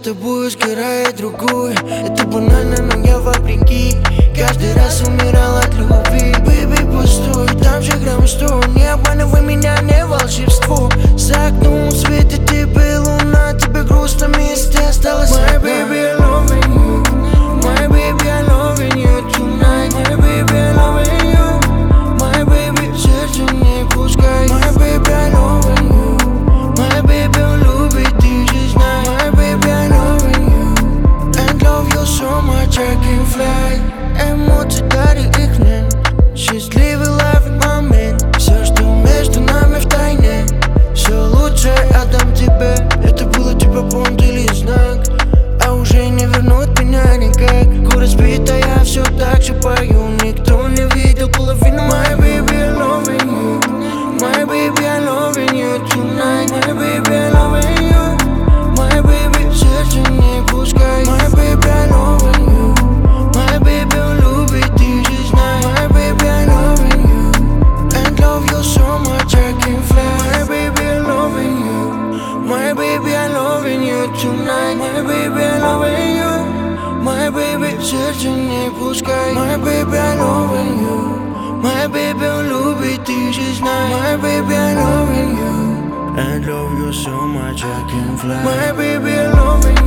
тобой сгорает другой. Это банально, но я вопреки каждый раз умирал от любви. Бэйби, постой, там же грамм 100. Не обманывай меня, не волшебство. За окном свет, и ты был луна. Тебе грустно, вместе осталось. My baby, I loving you. My baby, I loving you tonight. My baby, I loving you. My baby, сердце не пускай. My baby, I loving you. My baby, он любит, ты же знай. My baby, I loving you. And love you so much, I can fly. Эмоции дари их мне. Счастливый ловит момент. Все, что между нами в тайне, все лучше отдам тебе. Это было типа понт или знак, а уже не вернуть меня никак. Город спит, а я все так же пою. Никто не видел половину. My baby, I loving you. My baby, I loving you tonight. My baby, I loving you. My baby, сердце не пускай. My baby, I loving you. My baby, он любит, ты же знай. My baby, I loving you. And love you so much, I can fly. My baby, I loving you. My baby, I loving you tonight. My baby, I loving you. My baby, сердце не пускай. My baby, I loving you. My baby, он любит, ты же знай. My baby, I loving you. And love you so much, I can fly. My baby, I loving you.